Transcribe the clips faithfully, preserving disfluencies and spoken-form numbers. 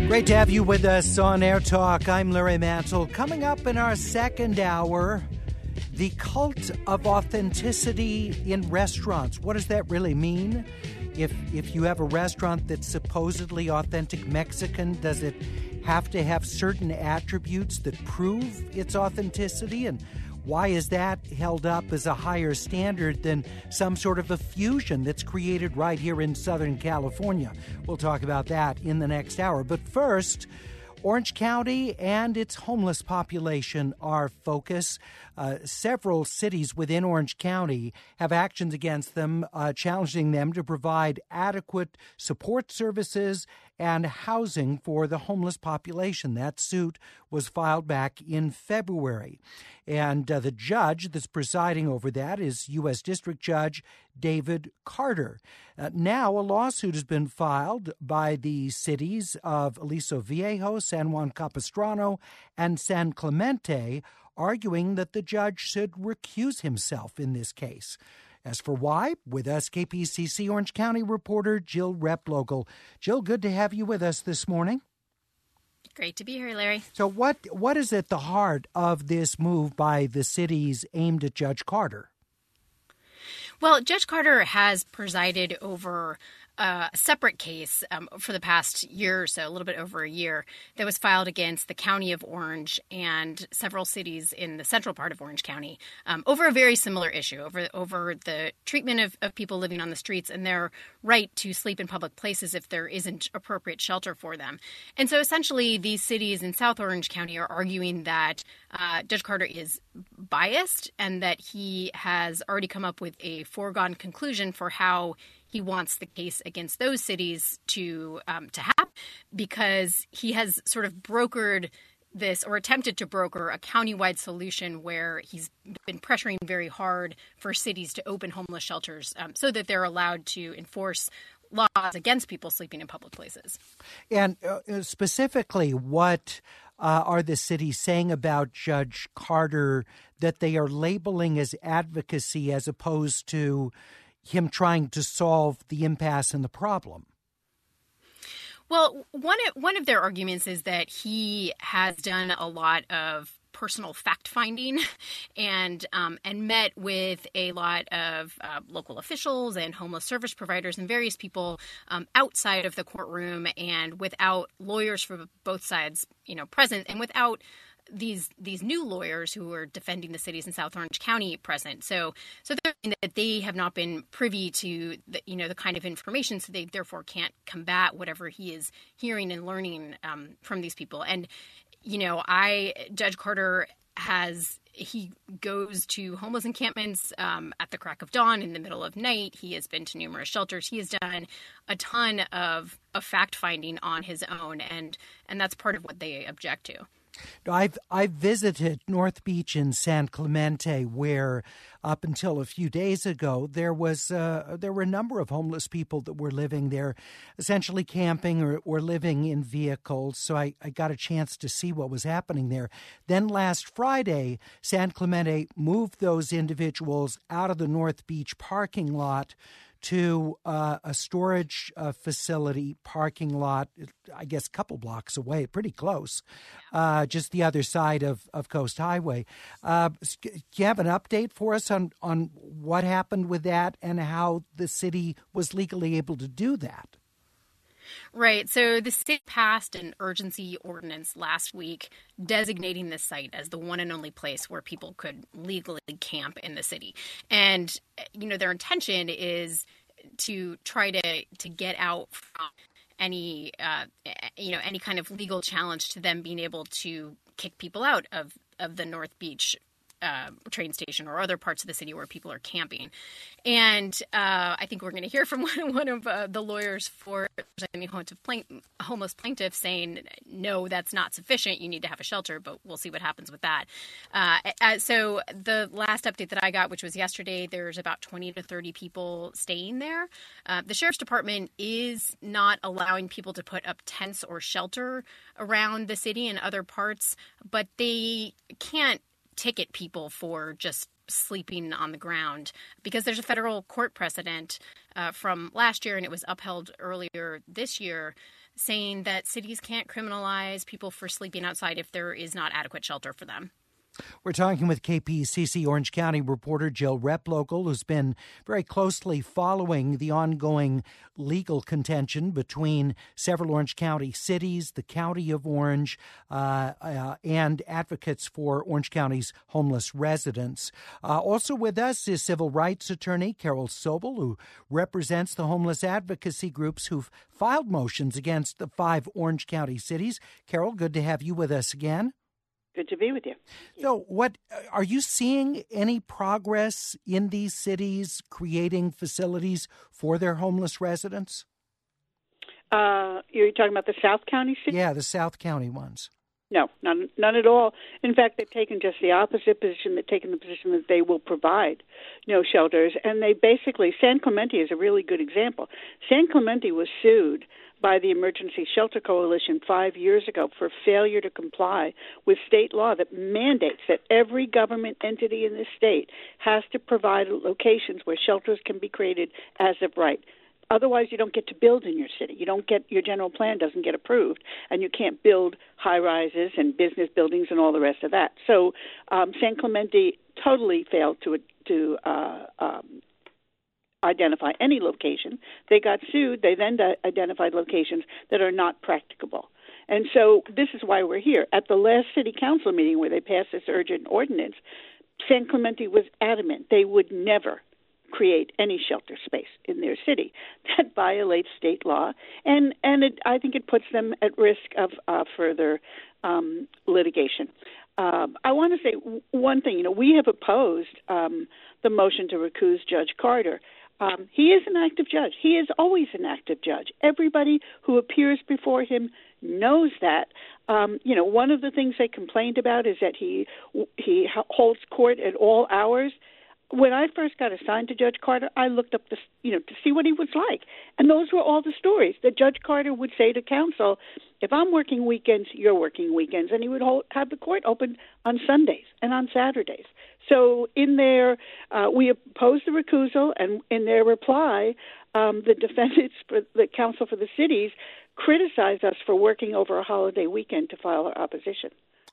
Great to have you with us on Air Talk. I'm Larry Mantle. Coming up in our second hour, the cult of authenticity in restaurants. What does that really mean? If if you have a restaurant that's supposedly authentic Mexican, does it have to have certain attributes that prove its authenticity? And why is that held up as a higher standard than some sort of a fusion that's created right here in Southern California? We'll talk about that in the next hour. But first, Orange County and its homeless population are focus. Uh, several cities within Orange County have actions against them, uh, challenging them to provide adequate support services and housing for the homeless population. That suit was filed back in February. And uh, the judge that's presiding over that is U S District Judge David Carter. Uh, now a lawsuit has been filed by the cities of Aliso Viejo, San Juan Capistrano, and San Clemente, arguing that the judge should recuse himself in this case. As for why, with us, K P C C Orange County reporter Jill Replogle. Jill, good to have you with us this morning. Great to be here, Larry. So what what is at the heart of this move by the cities aimed at Judge Carter? Well, Judge Carter has presided over Uh, a separate case um, for the past year or so, a little bit over a year, that was filed against the County of Orange and several cities in the central part of Orange County um, over a very similar issue, over over the treatment of, of people living on the streets and their right to sleep in public places if there isn't appropriate shelter for them. And so essentially these cities in South Orange County are arguing that uh, Judge Carter is biased and that he has already come up with a foregone conclusion for how he wants the case against those cities to um, to happen, because he has sort of brokered this, or attempted to broker, a countywide solution where he's been pressuring very hard for cities to open homeless shelters um, so that they're allowed to enforce laws against people sleeping in public places. And uh, specifically, what uh, are the cities saying about Judge Carter that they are labeling as advocacy as opposed to him trying to solve the impasse and the problem? Well, one of, one of their arguments is that he has done a lot of personal fact-finding and um, and met with a lot of uh, local officials and homeless service providers and various people um, outside of the courtroom, and without lawyers for both sides, you know, present, and without these these new lawyers who are defending the cities in South Orange County present. So so they're saying that they have not been privy to the, you know, the kind of information, so they therefore can't combat whatever he is hearing and learning um, from these people. And, you know, I Judge Carter has he goes to homeless encampments um, at the crack of dawn, in the middle of night. He has been to numerous shelters. He has done a ton of, of fact-finding on his own, and and that's part of what they object to. I've I've visited North Beach in San Clemente, where up until a few days ago there was uh, there were a number of homeless people that were living there, essentially camping or, or living in vehicles. So I, I got a chance to see what was happening there. Then last Friday, San Clemente moved those individuals out of the North Beach parking lot to uh, a storage uh, facility parking lot, I guess a couple blocks away, pretty close, uh, just the other side of, of Coast Highway. Uh, do you have an update for us on, on what happened with that and how the city was legally able to do that? Right. So the city passed an urgency ordinance last week designating this site as the one and only place where people could legally camp in the city. And, you know, their intention is to try to, to get out from any, uh, you know, any kind of legal challenge to them being able to kick people out of, of the North Beach Uh, train station or other parts of the city where people are camping. And uh, I think we're going to hear from one, one of uh, the lawyers for the homeless plaintiff saying, no, that's not sufficient. You need to have a shelter, but we'll see what happens with that. Uh, so the last update that I got, which was yesterday, there's about twenty to thirty people staying there. Uh, the sheriff's department is not allowing people to put up tents or shelter around the city and other parts, but they can't ticket people for just sleeping on the ground, because there's a federal court precedent uh, from last year, and it was upheld earlier this year, saying that cities can't criminalize people for sleeping outside if there is not adequate shelter for them. We're talking with K P C C Orange County reporter Jill Replogle, who's been very closely following the ongoing legal contention between several Orange County cities, the County of Orange, uh, uh, and advocates for Orange County's homeless residents. Uh, also with us is civil rights attorney Carol Sobel, who represents the homeless advocacy groups who've filed motions against the five Orange County cities. Carol, good to have you with us again. Good to be with you. So what are you seeing any progress in these cities creating facilities for their homeless residents? Uh, you're talking about the South County cities? Yeah, the South County ones. No, none, none at all. In fact, they've taken just the opposite position. They've taken the position that they will provide no shelters. And they basically, San Clemente is a really good example. San Clemente was sued by the Emergency Shelter Coalition five years ago for failure to comply with state law that mandates that every government entity in the state has to provide locations where shelters can be created as of right. Otherwise, you don't get to build in your city. You don't get your general plan doesn't get approved, and you can't build high rises and business buildings and all the rest of that. So, um, San Clemente totally failed to to uh, um, identify any location. They got sued. They then identified locations that are not practicable. And so this is why we're here. At the last city council meeting where they passed this urgent ordinance, San Clemente was adamant they would never create any shelter space in their city. That violates state law, and, and it, I think it puts them at risk of uh, further um, litigation. Um, I want to say one thing. You know, we have opposed um, the motion to recuse Judge Carter. Um, he is an active judge. He is always an active judge. Everybody who appears before him knows that. Um, you know, one of the things they complained about is that he he holds court at all hours. When I first got assigned to Judge Carter, I looked up the, you know, to see what he was like. And those were all the stories that Judge Carter would say to counsel, if I'm working weekends, you're working weekends. And he would hold, have the court open on Sundays and on Saturdays. So in their, uh, we opposed the recusal, and in their reply, um, the defendants, for the counsel for the cities, criticized us for working over a holiday weekend to file our opposition.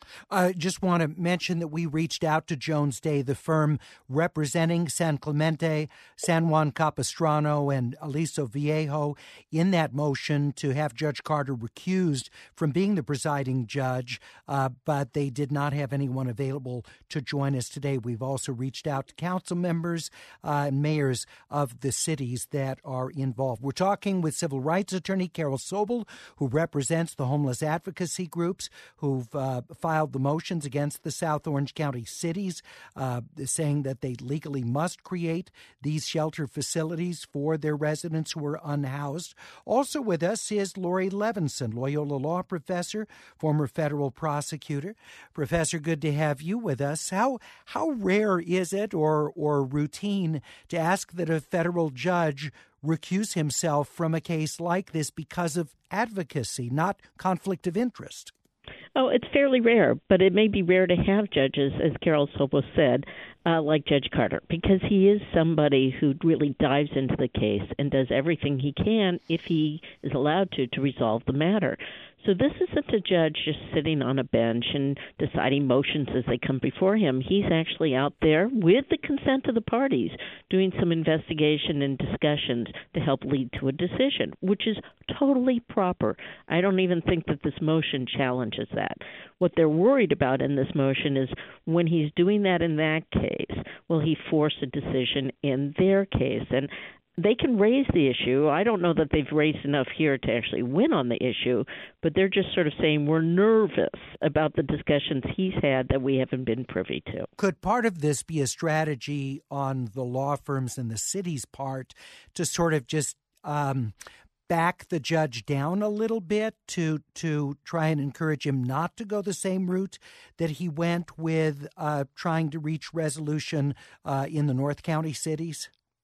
I just want to mention that we reached out to Jones Day, the firm representing San Clemente, San Juan Capistrano, and Aliso Viejo, in that motion to have Judge Carter recused from being the presiding judge, uh, but they did not have anyone available to join us today. We've also reached out to council members uh, and mayors of the cities that are involved. We're talking with civil rights attorney Carol Sobel, who represents the homeless advocacy groups who've uh, filed the motions against the South Orange County cities, uh, saying that they legally must create these shelter facilities for their residents who are unhoused. Also with us is Lori Levinson, Loyola Law professor, former federal prosecutor. Professor, good to have you with us. How how rare is it or or routine to ask that a federal judge recuse himself from a case like this because of advocacy, not conflict of interest? Oh, it's fairly rare, but it may be rare to have judges, as Carol Sobel said, uh, like Judge Carter, because he is somebody who really dives into the case and does everything he can, if he is allowed to, to resolve the matter. So this isn't a judge just sitting on a bench and deciding motions as they come before him. He's actually out there with the consent of the parties doing some investigation and discussions to help lead to a decision, which is totally proper. I don't even think that this motion challenges that. What they're worried about in this motion is when he's doing that in that case, will he force a decision in their case? And they can raise the issue. I don't know that they've raised enough here to actually win on the issue, but they're just sort of saying we're nervous about the discussions he's had that we haven't been privy to. Could part of this be a strategy on the law firms and the city's part to sort of just um, back the judge down a little bit to to try and encourage him not to go the same route that he went with uh, trying to reach resolution uh, in the North County cities?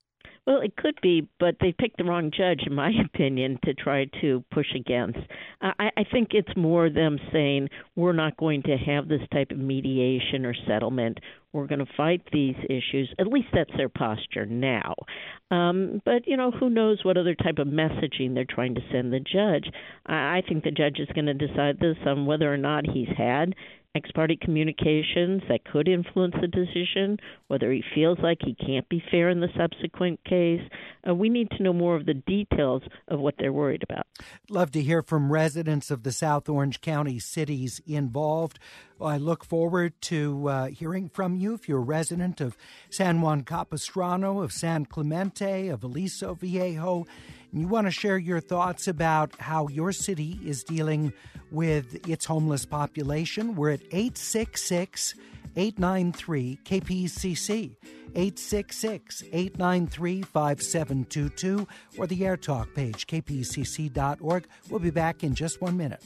Well, it could be, but they picked the wrong judge, in my opinion, to try to push against. I, I think it's more them saying, we're not going to have this type of mediation or settlement. We're going to fight these issues. At least that's their posture now. Um, but, you know, who knows what other type of messaging they're trying to send the judge. I, I think the judge is going to decide this on whether or not he's had ex parte communications that could influence the decision, whether he feels like he can't be fair in the subsequent case. Uh, we need to know more of the details of what they're worried about. Love to hear from residents of the South Orange County cities involved. I look forward to uh, hearing from you if you're a resident of San Juan Capistrano, of San Clemente, of Aliso Viejo, and you want to share your thoughts about how your city is dealing with its homeless population. We're at eight six six, eight nine three, K P C C, eight six six, eight nine three, five seven two two, or the AirTalk page, k p c c dot org. We'll be back in just one minute.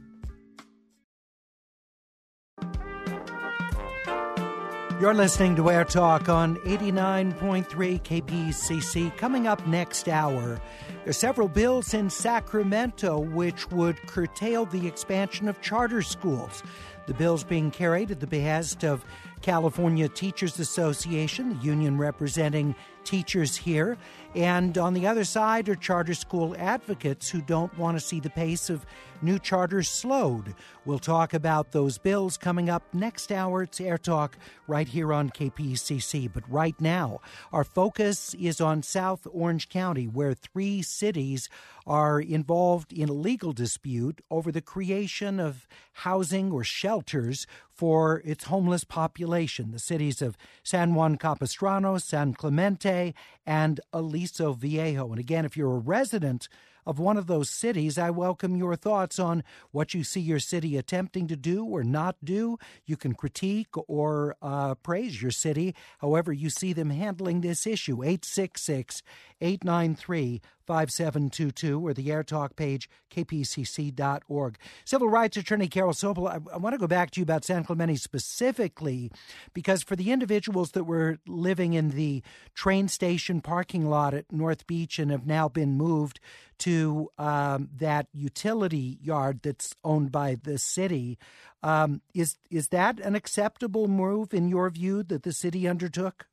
You're listening to Air Talk on eighty-nine point three K P C C. Coming up next hour, there are several bills in Sacramento which would curtail the expansion of charter schools. The bills being carried at the behest of California Teachers Association, the union representing teachers here. And on the other side are charter school advocates who don't want to see the pace of new charters slowed. We'll talk about those bills coming up next hour. It's Air Talk right here on K P C C. But right now, our focus is on South Orange County, where three cities are involved in a legal dispute over the creation of housing or shelters for its homeless population. The cities of San Juan Capistrano, San Clemente, and Aliso Viejo. And again, if you're a resident of one of those cities, I welcome your thoughts on what you see your city attempting to do or not do. You can critique or uh, praise your city, however you see them handling this issue. eight six six, eight nine three, five seven two two or the AirTalk page, k p c c dot org. Civil rights attorney Carol Sobel, I, I want to go back to you about San Clemente specifically, because for the individuals that were living in the train station parking lot at North Beach and have now been moved to um, that utility yard that's owned by the city, um, is is that an acceptable move in your view that the city undertook?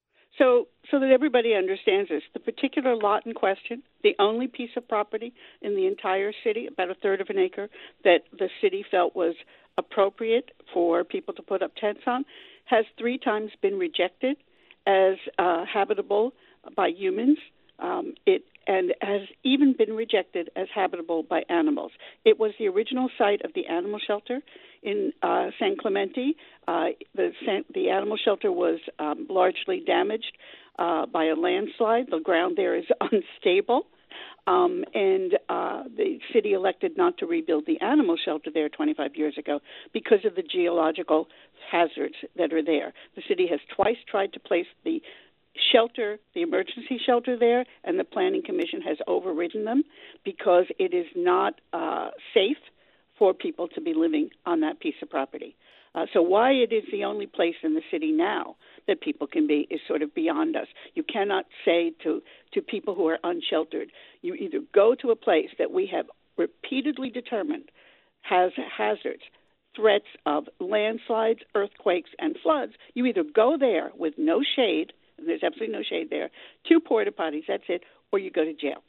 So, so that everybody understands this, the particular lot in question, the only piece of property in the entire city, about a third of an acre, that the city felt was appropriate for people to put up tents on, has three times been rejected as uh, habitable by humans. Um, it and has even been rejected as habitable by animals. It was the original site of the animal shelter in uh, San Clemente. Uh, the, the animal shelter was um, largely damaged uh, by a landslide. The ground there is unstable, um, and uh, the city elected not to rebuild the animal shelter there twenty-five years ago because of the geological hazards that are there. The city has twice tried to place the shelter, the emergency shelter there, and the Planning Commission has overridden them because it is not uh, safe for people to be living on that piece of property. Uh, so why it is the only place in the city now that people can be is sort of beyond us. You cannot say to, to people who are unsheltered, you either go to a place that we have repeatedly determined has hazards, threats of landslides, earthquakes, and floods. You either go there with no shade, there's absolutely no shade there, two porta potties, that's it, or you go to jail.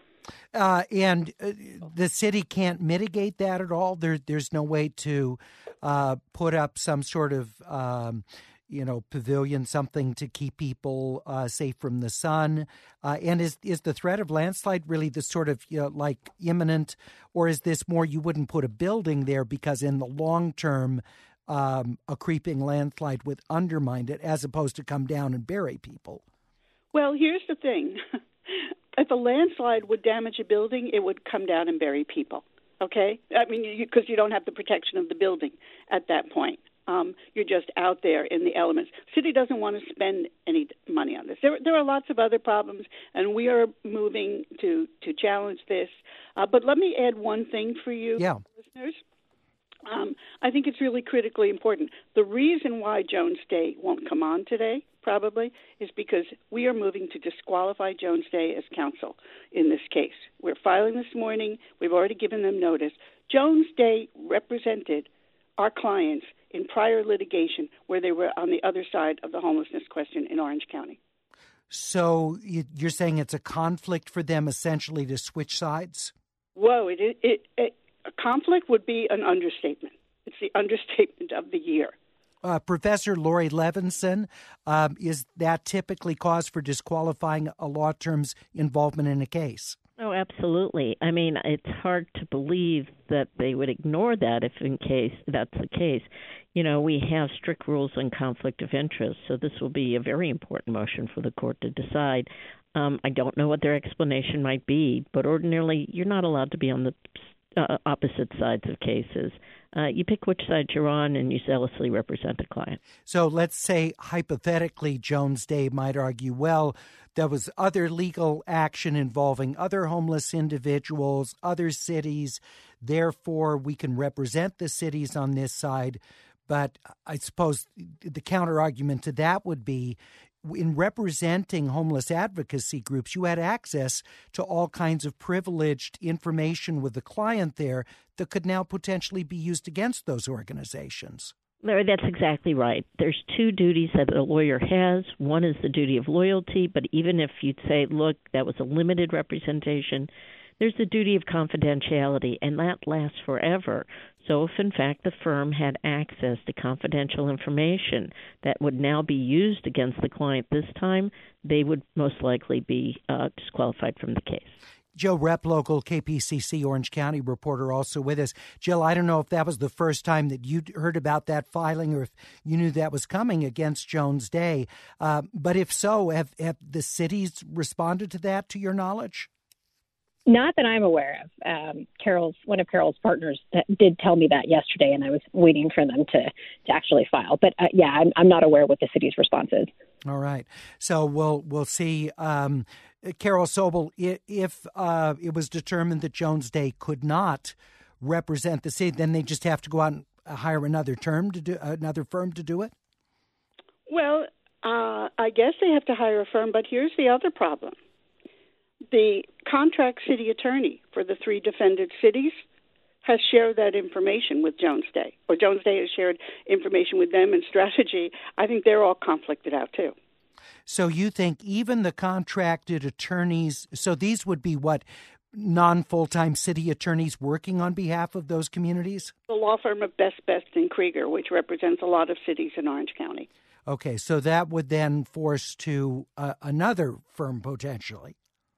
Uh, and uh, the city can't mitigate that at all? There, there's no way to uh, put up some sort of, um, you know, pavilion, something to keep people uh, safe from the sun? Uh, and is is the threat of landslide really the sort of, you know, like imminent, or is this more you wouldn't put a building there because in the long term, Um, a creeping landslide would undermine it as opposed to come down and bury people? Well, here's the thing. If a landslide would damage a building, it would come down and bury people, okay? I mean, because you, you don't have the protection of the building at that point. Um, you're just out there in the elements. City doesn't want to spend any money on this. There, there are lots of other problems, and we are moving to, to challenge this. Uh, but let me add one thing for you, yeah. listeners. Um, I think it's really critically important. The reason why Jones Day won't come on today, probably, is because we are moving to disqualify Jones Day as counsel in this case. We're filing this morning. We've already given them notice. Jones Day represented our clients in prior litigation where they were on the other side of the homelessness question in Orange County. So you're saying it's a conflict for them essentially to switch sides? Whoa, it, it, it, it, a conflict would be an understatement. It's the understatement of the year. Uh, Professor Laurie Levenson, um, is that typically cause for disqualifying a law firm's involvement in a case? Oh, absolutely. I mean, it's hard to believe that they would ignore that if in case that's the case. You know, we have strict rules on conflict of interest, so this will be a very important motion for the court to decide. Um, I don't know what their explanation might be, but ordinarily you're not allowed to be on the uh, opposite sides of cases. Uh, you pick which side you're on and you zealously represent a client. So let's say, hypothetically, Jones Day might argue, well, there was other legal action involving other homeless individuals, other cities. Therefore, we can represent the cities on this side. But I suppose the counter argument to that would be, in representing homeless advocacy groups, you had access to all kinds of privileged information with the client there that could now potentially be used against those organizations. Larry, that's exactly right. There's two duties that a lawyer has. One is the duty of loyalty, but even if you'd say, look, that was a limited representation, there's the duty of confidentiality, and that lasts forever. So if, in fact, the firm had access to confidential information that would now be used against the client this time, they would most likely be uh, disqualified from the case. Jill Replogle, K P C C Orange County reporter, also with us. Jill, I don't know if that was the first time that you heard about that filing or if you knew that was coming against Jones Day. Uh, but if so, have, have the cities responded to that, to your knowledge? Not that I'm aware of. Um, Carol's one of Carol's partners that did tell me that yesterday, and I was waiting for them to, to actually file. But uh, yeah, I'm, I'm not aware what the city's response is. All right, so we'll we'll see. Um, Carol Sobel, if uh, it was determined that Jones Day could not represent the city, then they just have to go out and hire another term to do another firm to do it. Well, uh, I guess they have to hire a firm, but here's the other problem. The contract city attorney for the three defended cities has shared that information with Jones Day, or Jones Day has shared information with them in strategy. I think they're all conflicted out, too. So you think even the contracted attorneys, so these would be what, non-full-time city attorneys working on behalf of those communities? The law firm of Best, Best and Krieger, which represents a lot of cities in Orange County. Okay, so that would then force to uh, another firm potentially.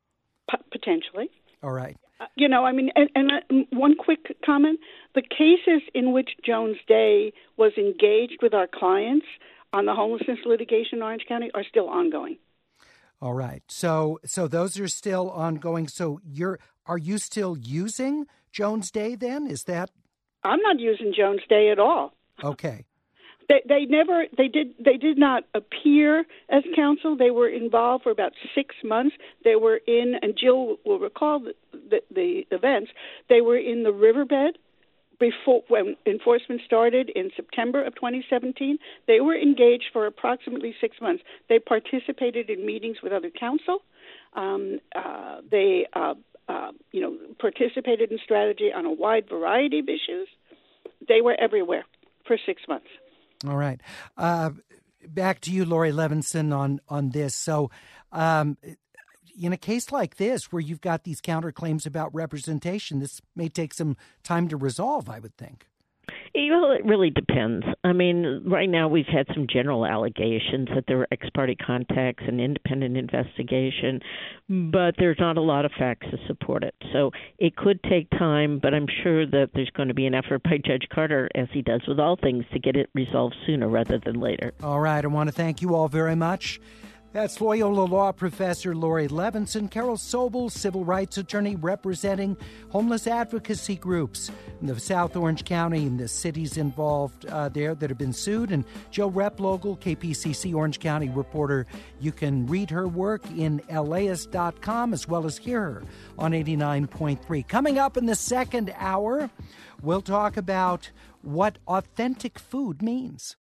P- potentially. All right. Uh, you know, I mean, and, and uh, one quick comment. The cases in which Jones Day was engaged with our clients on the homelessness litigation in Orange County are still ongoing. All right. So so those are still ongoing. So you're are you still using Jones Day then? Is that? I'm not using Jones Day at all. Okay. They they never they did they did not appear as counsel. They were involved for about six months. They were in, and Jill will recall the, the, the events. They were in the riverbed before when enforcement started in September of twenty seventeen. They were engaged for approximately six months. They participated in meetings with other counsel. Um, uh, they uh, uh, you know participated in strategy on a wide variety of issues. They were everywhere for six months. All right. Uh, back to you, Laurie Levenson, on, on this. So um, in a case like this, where you've got these counterclaims about representation, this may take some time to resolve, I would think. Well, it really depends. I mean, right now we've had some general allegations that there were ex-parte contacts and independent investigation, but there's not a lot of facts to support it. So it could take time, but I'm sure that there's going to be an effort by Judge Carter, as he does with all things, to get it resolved sooner rather than later. All right. I want to thank you all very much. That's Loyola Law Professor Laurie Levenson, Carol Sobel, civil rights attorney representing homeless advocacy groups in the South Orange County and the cities involved uh, there that have been sued, and Jill Replogle, K P C C Orange County reporter. You can read her work in L A S dot com as well as hear her on eighty-nine point three. Coming up in the second hour, we'll talk about what authentic food means.